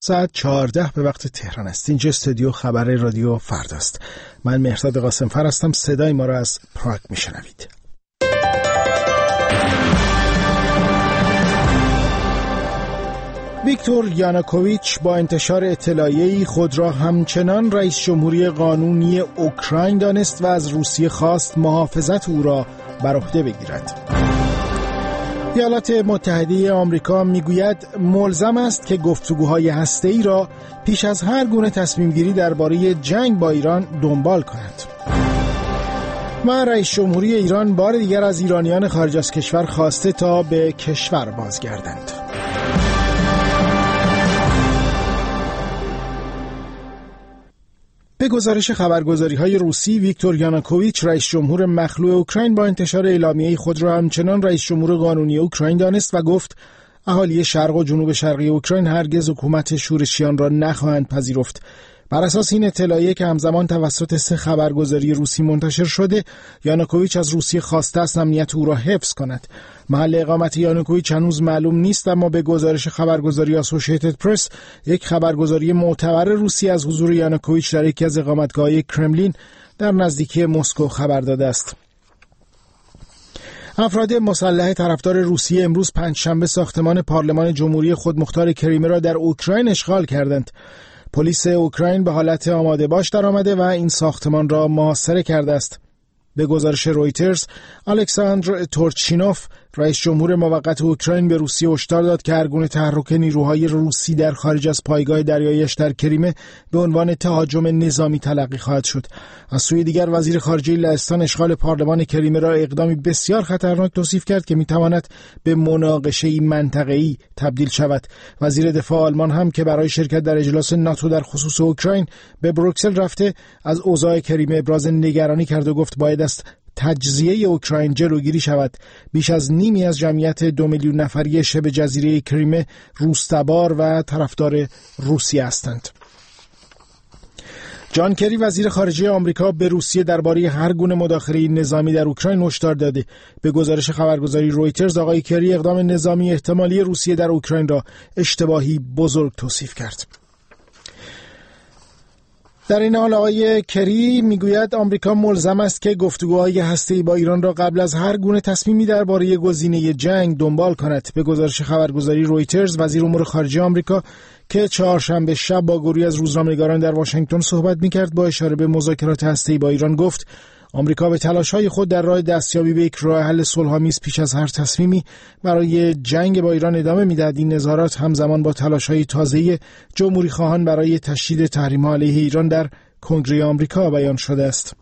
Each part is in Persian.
ساعت 14 به وقت تهران است. اینجا استودیو خبر رادیو فرداست. من مهرداد قاسمفر هستم. صدای ما را از پراگ میشنوید. ویکتور یانوکوویچ با انتشار اطلاعیه‌ای خود را همچنان رئیس جمهوری قانونی اوکراین دانست و از روسیه خواست محافظت او را بر عهده بگیرد. ایالات متحده آمریکا میگوید ملزم است که گفتگوهای هسته‌ای را پیش از هر گونه تصمیم گیری درباره جنگ با ایران دنبال کند. و رئیس جمهوری ایران بار دیگر از ایرانیان خارج از کشور خواسته تا به کشور بازگردند. به گزارش خبرگزاری‌های روسی، ویکتور یانوکوویچ رئیس جمهور مخلوع اوکراین با انتشار اعلامیه‌ای خود را همچنان رئیس جمهور قانونی اوکراین دانست و گفت اهالی شرق و جنوب شرقی اوکراین هرگز حکومت شورشیان را نخواهند پذیرفت. بر اساس این اطلاعیه که همزمان توسط 3 خبرگزاری روسی منتشر شده، یانوکوویچ از روسیه خواسته است امنیت او را حفظ کند. محل اقامت یانوکوویچ هنوز معلوم نیست، اما به گزارش خبرگزاری آسوشیتد پرس، یک خبرگزاری معتبر روسی از حضور یانوکوویچ در یکی از اقامتگاه‌های کرملین در نزدیکی مسکو خبر داده است. افراد مسلح طرفدار روسیه امروز پنجشنبه ساختمان پارلمان جمهوری خودمختار کریمه را در اوکراین اشغال کردند. پلیس اوکراین به حالت آماده باش درآمده و این ساختمان را محاصره کرده است. به گزارش رویترز، الکساندر تورچینوف رئیس جمهور موقت اوکراین به روسیه هشدار داد که هرگونه تحرک نیروهای روسی در خارج از پایگاه دریایی‌اش در کریمه به عنوان تهاجم نظامی تلقی خواهد شد. از سوی دیگر وزیر خارجه لهستان اشغال پارلمان کریمه را اقدامی بسیار خطرناک توصیف کرد که میتواند به مناقشه‌ای منطقه‌ای تبدیل شود. وزیر دفاع آلمان هم که برای شرکت در اجلاس ناتو در خصوص اوکراین به بروکسل رفته، از اوضاع کریمه ابراز نگرانی کرد و گفت باید است تجزیه اوکراین جلوگیری شود. بیش از نیمی از جمعیت 2 میلیون نفری شبه جزیره کریمه روس‌تبار و طرفدار روسیه هستند. جان کری وزیر خارجه آمریکا به روسیه درباره هر گونه مداخله نظامی در اوکراین هشدار داده. به گزارش خبرگزاری رویترز، آقای کری اقدام نظامی احتمالی روسیه در اوکراین را اشتباهی بزرگ توصیف کرد. در این حال آقای کری میگوید آمریکا ملزم است که گفتگوهای هسته‌ای با ایران را قبل از هر گونه تصمیمی درباره گزینه جنگ دنبال کند. به گزارش خبرگزاری رویترز، وزیر امور خارجه آمریکا که چهارشنبه شب با گروهی از روزنامه‌نگاران در واشنگتن صحبت می‌کرد، با اشاره به مذاکرات هسته‌ای با ایران گفت آمریکا به تلاش‌های خود در راه دستیابی به یک راه حل صلح‌آمیز پیش از هر تصمیمی برای جنگ با ایران ادامه می‌دهد. این نظارات همزمان با تلاش‌های تازه‌ای جمهوری‌خواهان برای تشدید تحریم‌ها علیه ایران در کنگره آمریکا بیان شده است.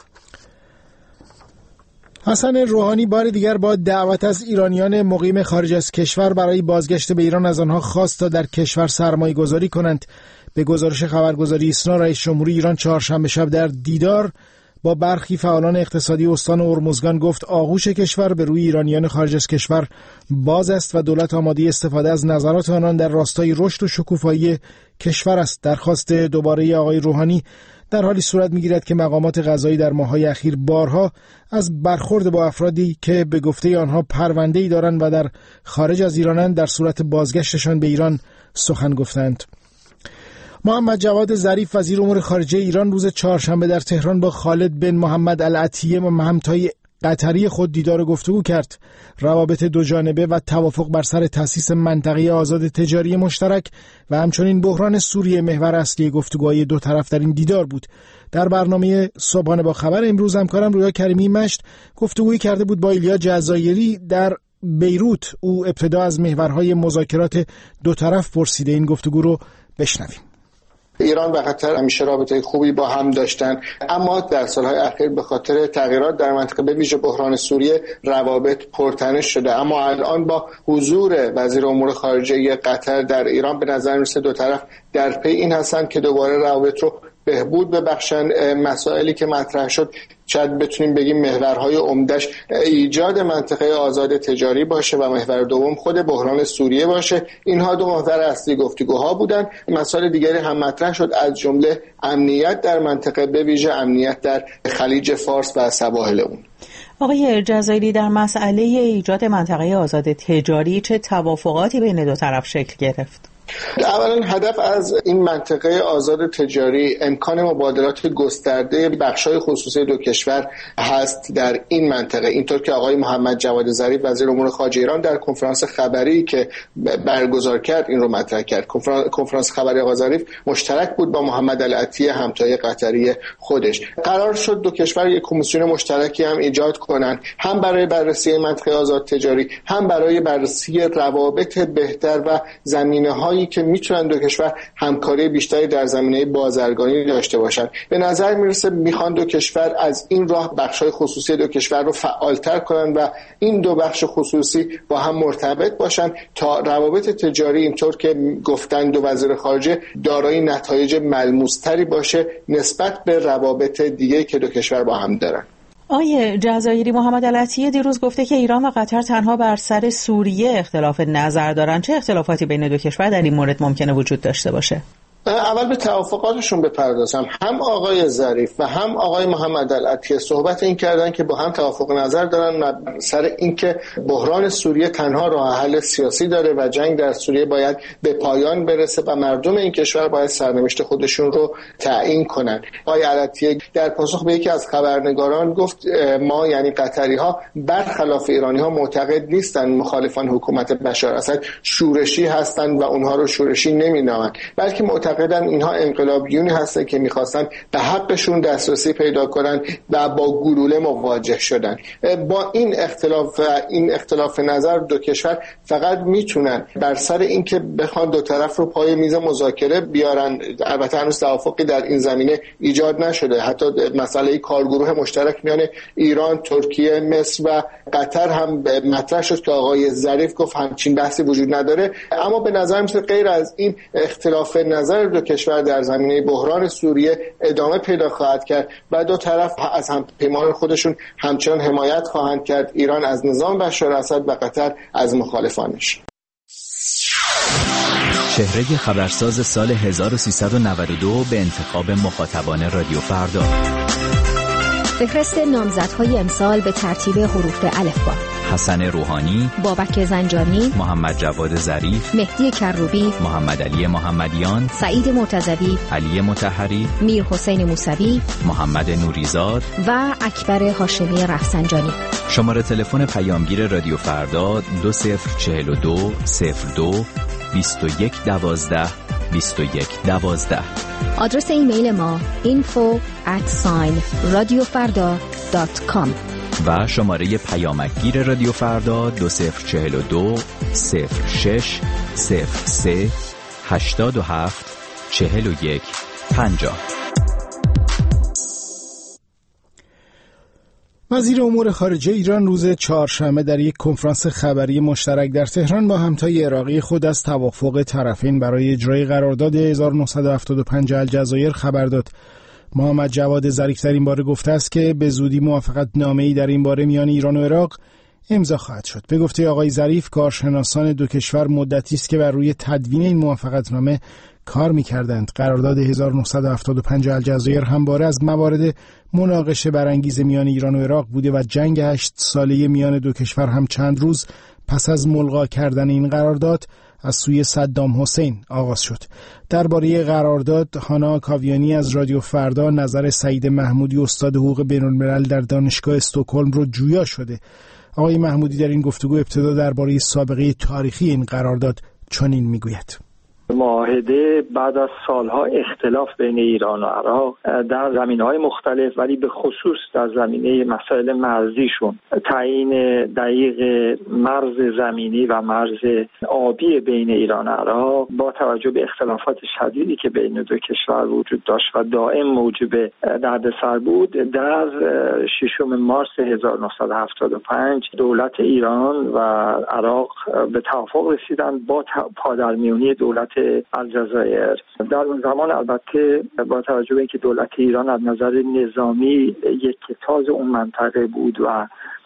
حسن روحانی بار دیگر با دعوت از ایرانیان مقیم خارج از کشور برای بازگشت به ایران از آنها خواست تا در کشور سرمایه‌گذاری کنند. به گزارش خبرگزاری ایسنا، رئیس جمهوری ایران چهارشنبه شب در دیدار با برخی فعالان اقتصادی استان هرمزگان گفت آغوش کشور به روی ایرانیان خارج از کشور باز است و دولت آماده استفاده از نظرات آنان در راستای رشد و شکوفایی کشور است. درخواست دوباره آقای روحانی در حالی صورت می‌گیرد که مقامات قضایی در ماه‌های اخیر بارها از برخورد با افرادی که به گفته آنها پرونده‌ای دارند و در خارج از ایرانند در صورت بازگشتشان به ایران سخن گفتند. محمد جواد ظریف وزیر امور خارجه ایران روز چهارشنبه در تهران با خالد بن محمد العطیه و همتای قطری خود دیدار و گفتگو کرد. روابط دو جانبه و توافق بر سر تأسیس منطقه آزاد تجاری مشترک و همچنین بحران سوریه محور اصلی گفتگوهای دو طرف در این دیدار بود. در برنامه صبحانه با خبر امروز همکارم رویا کریمی مشت گفتگویی کرده بود با ایلیا جزایری در بیروت. او ابتدا از محورهای مذاکرات دو طرف پرسیده. این گفتگو رو بشنویم. ایران و قطر همیشه رابطه خوبی با هم داشتن، اما در سالهای اخیر به خاطر تغییرات در منطقه به ویژه بحران سوریه روابط پرتنش شده. اما الان با حضور وزیر امور خارجه قطر در ایران به نظر میرسه دو طرف در پی این هستند که دوباره روابط رو بهبود ببخشن. مسائلی که مطرح شد شاید بتونیم بگیم محورهای عمدش ایجاد منطقه آزاد تجاری باشه و محور دوم خود بحران سوریه باشه. اینها دو محور اصلی گفتگوها بودن. مسائل دیگری هم مطرح شد، از جمله امنیت در منطقه به ویژه امنیت در خلیج فارس و سواحل اون. آقای جزایری، در مسئله ایجاد منطقه آزاد تجاری چه توافقاتی بین دو طرف شکل گرفت؟ اولا هدف از این منطقه آزاد تجاری امکان مبادلات گسترده بخش‌های خصوصی دو کشور هست در این منطقه. اینطور که آقای محمد جواد ظریف وزیر امور خارجه ایران در کنفرانس خبری که برگزار کرد این رو مطرح کرد. کنفرانس خبری آقای ظریف مشترک بود با محمد العطیه همتای قطری خودش. قرار شد دو کشور یک کمیسیون مشترکی هم ایجاد کنند، هم برای بررسی منطقه آزاد تجاری، هم برای بررسی روابط بهتر و زمینه‌هایی که میتونن دو کشور همکاری بیشتری در زمینه بازرگانی داشته باشند. به نظر میرسه میخوان دو کشور از این راه بخش‌های خصوصی دو کشور رو فعالتر کنن و این دو بخش خصوصی با هم مرتبط باشن تا روابط تجاری اینطور که گفتن دو وزیر خارجه دارای نتایج ملموس‌تری باشه نسبت به روابط دیگه که دو کشور با هم دارن. آقای جزایری، محمد العطیه دیروز گفته که ایران و قطر تنها بر سر سوریه اختلاف نظر دارن. چه اختلافاتی بین دو کشور در این مورد ممکنه وجود داشته باشه؟ اول به توافقاتشون بپردازم. هم آقای ظریف و هم آقای محمد العطیه صحبت این کردن که با هم توافق نظر دارن و سر اینکه بحران سوریه تنها راه حل سیاسی داره و جنگ در سوریه باید به پایان برسه و مردم این کشور باید سرنوشت خودشون رو تعیین کنن. آقای العطیه در پاسخ به یکی از خبرنگاران گفت ما یعنی قطری ها برخلاف ایرانی ها معتقد نیستن مخالفان حکومت بشار اسد شورشی هستند و اونها رو شورشی نمی‌نامند، بلکه معتقدن اینها انقلابیونی هستن که میخواستن به حقشون دسترسی پیدا کنن و با گلوله مواجه شدن. با این اختلاف نظر دو کشور فقط میتونن بر سر اینکه بخوان دو طرف رو پای میز مذاکره بیارن. البته هنوز توافقی در این زمینه ایجاد نشده. حتی مسئله کارگروه مشترک میان ایران، ترکیه، مصر و قطر هم مطرح شد که آقای ظریف گفت همچین بحثی وجود نداره. اما به نظر میاد غیر از این اختلاف نظر دو کشور در زمینه بحران سوریه ادامه پیدا خواهد کرد و دو طرف از هم پیمان خودشون همچنان حمایت خواهند کرد، ایران از نظام بشار اسد و قطر از مخالفانش. چهره خبرساز سال 1392 به انتخاب مخاطبان رادیو فردا. فهرست نامزدهای امسال به ترتیب حروف الفبا: حسن روحانی، بابک زنجانی، محمد جواد ظریف، مهدی کروبی، محمد علی محمدیان، سعید مرتضوی، علی مطهری، میر حسین موسوی، محمد نوریزاد و اکبر هاشمی رفسنجانی. شماره تلفن پیامگیر رادیو فردا 2042 02 2112 2112. آدرس ایمیل ما info@radiofarda.com و شماره پیامکگیر رادیو فردا 2042 06 03 87 41 50. وزیر امور خارجه ایران روز چهارشنبه در یک کنفرانس خبری مشترک در تهران با همتای عراقی خود از توافق طرفین برای اجرای قرارداد 1975 الجزایر خبر داد. محمد جواد ظریف در این باره گفته است که به زودی موافقتنامه‌ای در این باره میان ایران و عراق امضا خواهد شد. به گفته آقای ظریف، کارشناسان دو کشور مدتی است که بر روی تدوین این موافقتنامه کار می‌کردند. قرارداد 1975 الجزایر همواره از موارد مناقشه برانگیز میان ایران و عراق بوده و جنگ 8 ساله میان دو کشور هم چند روز پس از ملغا کردن این قرارداد از سوی صدام حسین آغاز شد. درباره قرارداد هانا کاویانی از رادیو فردا نظر سعید محمودی استاد حقوق بین‌الملل در دانشگاه استکهلم رو جویا شده. آقای محمودی در این گفتگو ابتدا درباره سابقه تاریخی این قرارداد چنین میگوید: معاهده بعد از سالها اختلاف بین ایران و عراق در زمینه‌های مختلف ولی به خصوص در زمینه مسائل مرزیشون، تعیین دقیق مرز زمینی و مرز آبی بین ایران و عراق با توجه به اختلافات شدیدی که بین دو کشور وجود داشت و دائم موجب دردسر بود، در 6 مارس 1975 دولت ایران و عراق به توافق رسیدند با پادرمیونی دولت الجزایر. در اون زمان البته با توجه به اینکه دولت ایران از نظر نظامی یک تاز اون منطقه بود و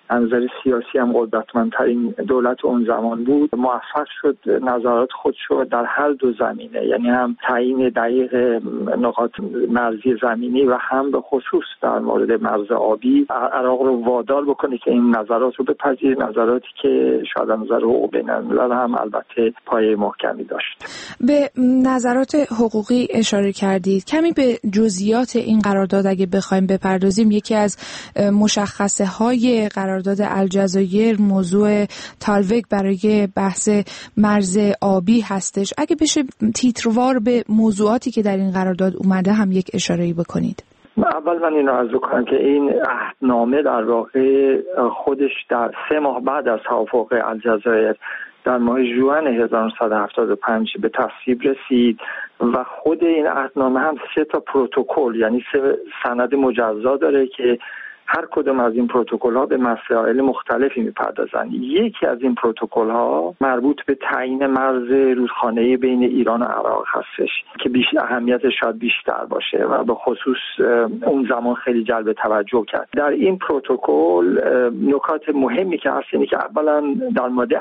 از نظر سیاسی هم قدرتمندترین دولت اون زمان بود، موفق شد نظارات خودش رو در هر دو زمینه، یعنی هم تعیین دقیق نقاط مرزی زمینی و هم به خصوص در مورد مرز آبی عراق رو وادار بکنه که این نظارات رو بپذیره، نظاراتی که شاید از نظر حقوق بین‌الملل هم البته پایه محکمی داشت. به نظرات حقوقی اشاره کردید. کمی به جزئیات این قرارداد اگه بخوایم بپردازیم، یکی از مشخصه های قرارداد الجزایر موضوع تالوگ برای بحث مرز آبی هستش. اگه بشه تیتروار به موضوعاتی که در این قرارداد اومده هم یک اشاره‌ای بکنید. اول من اینو عرض کنم که این عهدنامه در واقع خودش در 3 ماه بعد از توافق الجزایر در ماه ژوئن 1975 به تصویب رسید و خود این عهدنامه هم 3 تا پروتکل، یعنی 3 سند مجزا داره که هر کدوم از این پروتکل‌ها به مسائل مختلفی می‌پردازند. یکی از این پروتکل‌ها مربوط به تعیین مرز رودخانه‌ای بین ایران و عراق هستش که اهمیتش شاید بیشتر باشه و به خصوص اون زمان خیلی جلب توجه کرد. در این پروتکل نکات مهمی که هست اینه که اولا در ماده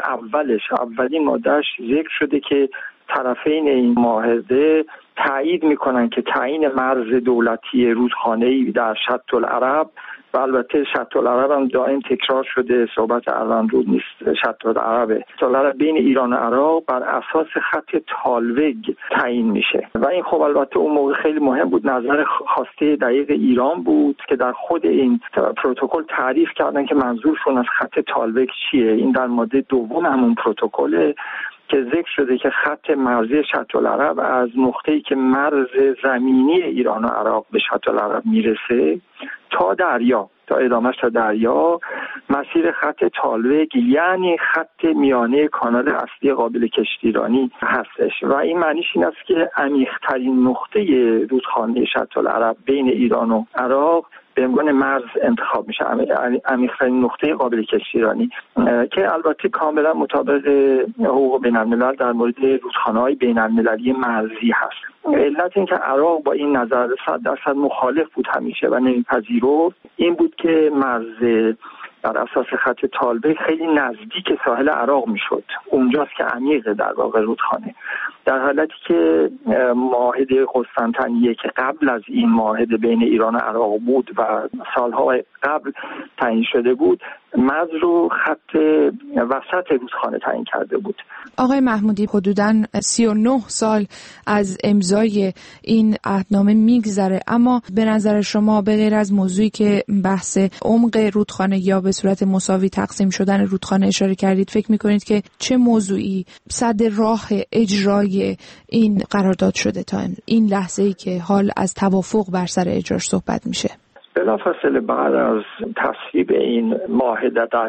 اولین مادهش ذکر شده که طرفین این معاهده تایید میکنن که تعیین مرز دولتی رودخانه‌ای در شط العرب، و البته شط العرب هم دائم تکرار شده، صحبت الان رود نیست، شط العربه، بین ایران و عراق بر اساس خط تالوگ تعیین میشه و این خب البته اون موقع خیلی مهم بود، نظر خواسته دقیق ایران بود که در خود این پروتکل تعریف کردن که منظورشون از خط تالوگ چیه. این در ماده 2 همون پروتکله که ذکر شده که خط مرزی شط العرب از نقطه‌ای که مرز زمینی ایران و عراق به شط العرب میرسه تا دریا، تا ادامهش تا دریا، مسیر خط تالوگ یعنی خط میانه کانال اصلی قابل کشتیرانی هستش و این معنیش این است که عمیق‌ترین نقطه رودخانه شط العرب بین ایران و عراق به عنوان مرز انتخاب میشه، عمیق‌ترین نقطه قابل کشتیرانی که البته کاملا مطابق حقوق بین‌الملل در مورد رودخانه‌های بین‌المللی مرزی هست. علت این که عراق با این نظر 100% مخالف بود همیشه و نمیپذیرفت این بود که مرز در اساس خط تالوگ خیلی نزدیک ساحل عراق میشد، اونجاست که عمیقه در واقع رودخانه، در حالتی که معاهده قسطنطنیه که قبل از این معاهده بین ایران و عراق بود و سالها قبل تعیین شده بود، مرز رو خط وسط رودخانه تعیین کرده بود. آقای محمودی، حدوداً 39 سال از امضای این عهدنامه میگذره، اما به نظر شما به غیر از موضوعی که بحث عمق رودخانه یا به صورت مساوی تقسیم شدن رودخانه اشاره کردید، فکر میکنید که چه موضوعی صد راه اجرای این قرارداد شده تا این لحظه‌ای که حال از توافق بر سر اجراش صحبت میشه؟ بلافاصله بعد از تصویب این معاهده در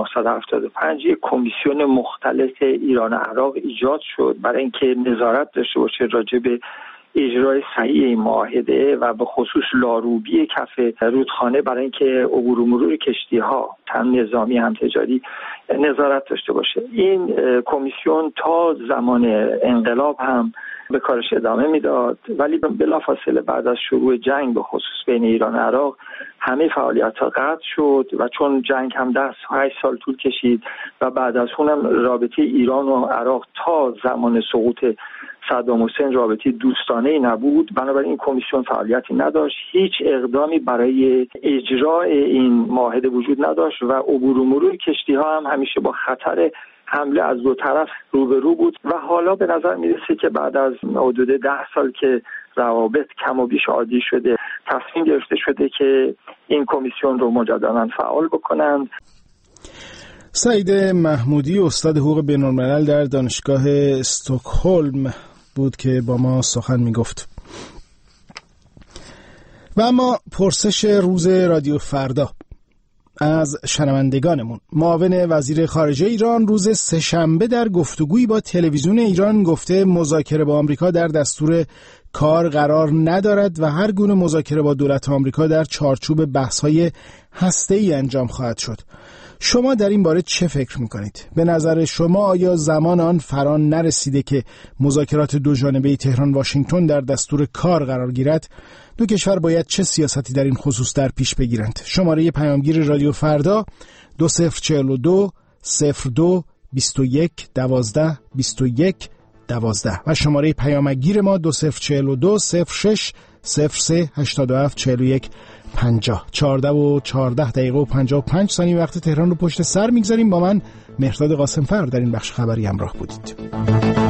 1975 یک کمیسیون مختلف ایران و عراق ایجاد شد برای اینکه نظارت داشته باشه راجع به اجرای صحیح این معاهده و به خصوص لاروبی کف رودخانه برای اینکه عبور و مرور کشتی‌ها هم نظامی هم تجاری نظارت داشته باشه. این کمیسیون تا زمان انقلاب هم به کارش ادامه میداد، ولی بلافاصله بعد از شروع جنگ به خصوص بین ایران و عراق همه فعالیت‌ها قطع شد و چون جنگ هم 8 سال طول کشید و بعد از اونم رابطه ایران و عراق تا زمان سقوط صدام حسین رابطه دوستانه‌ای نبود، بنابراین این کمیسیون فعالیتی نداشت، هیچ اقدامی برای اجرای این معاهده وجود نداشت و عبور و مرور کشتی‌ها هم همیشه با خطر حمله از دو طرف روبرو بود و حالا به نظر میرسه که بعد از حدود 10 سال که روابط کم و بیش عادی شده، تصمیم گرفته شده که این کمیسیون رو مجددا فعال بکنند. سعید محمودی، استاد حقوق بین‌الملل در دانشگاه استکهلم بود که با ما سخن میگفت. و اما پرسش روز رادیو فردا از شنوندگانمون. معاون وزیر خارجه ایران روز سه‌شنبه در گفتگویی با تلویزیون ایران گفته مذاکره با آمریکا در دستور کار قرار ندارد و هر گونه مذاکره با دولت آمریکا در چارچوب بحث‌های هسته‌ای انجام خواهد شد. شما در این باره چه فکر میکنید؟ به نظر شما آیا زمان آن فران نرسیده که مذاکرات دو جانبه تهران واشنگتن در دستور کار قرار گیرد؟ دو کشور باید چه سیاستی در این خصوص در پیش بگیرند؟ شماره پیامگیر رادیو فردا 2042 02 21 12 21 12 و شماره پیامگیر ما 2042 06 03 87 41 50. 14:14 وقت تهران رو پشت سر میگذاریم. با من مهرداد قاسمفر در این بخش خبری همراه بودید.